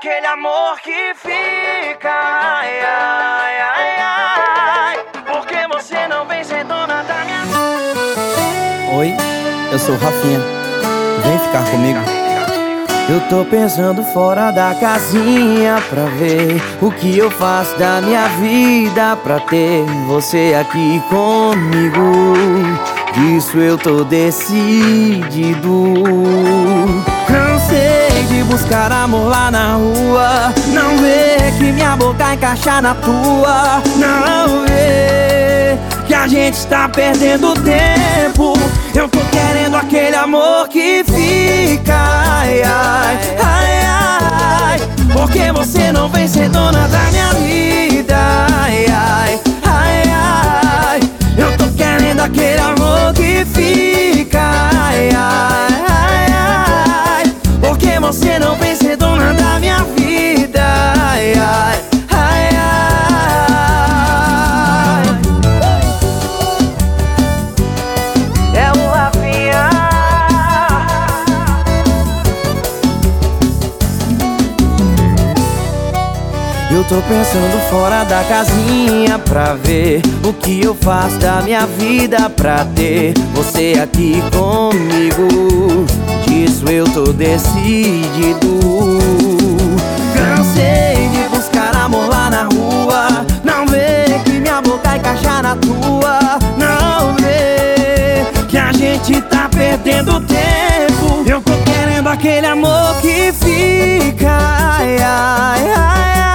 aquele amor que fica. Ai, ai, ai, ai. Porque você não vem ser dona da minha vida. Oi, eu sou o Rafinha. Vem ficar comigo. Eu tô pensando fora da casinha pra ver o que eu faço da minha vida pra ter você aqui comigo. Disso eu tô decidido. Cansei de buscar amor lá na rua, não vê que minha boca encaixa na tua, não vê que a gente tá perdendo tempo. Eu tô querendo aquele amor que fica. Ai, ai, ai, ai. Porque você não vem ser dona da minha vida. Ai, ai, ai, ai. Eu tô querendo aquele amor que fica. Ai, ai, ai, ai. Porque você não vem ser dona da minha vida. Ai, ai, ai, ai. É o Rafinha. Eu tô pensando fora da casinha pra ver o que eu faço da minha vida pra ter você aqui comigo. Disso eu tô decidido. Cansei de buscar amor lá na rua, não vê que minha boca encaixa na tua, não vê que a gente tá perdendo tempo. Eu tô querendo aquele amor que fica. Ai, ai, ai, ai.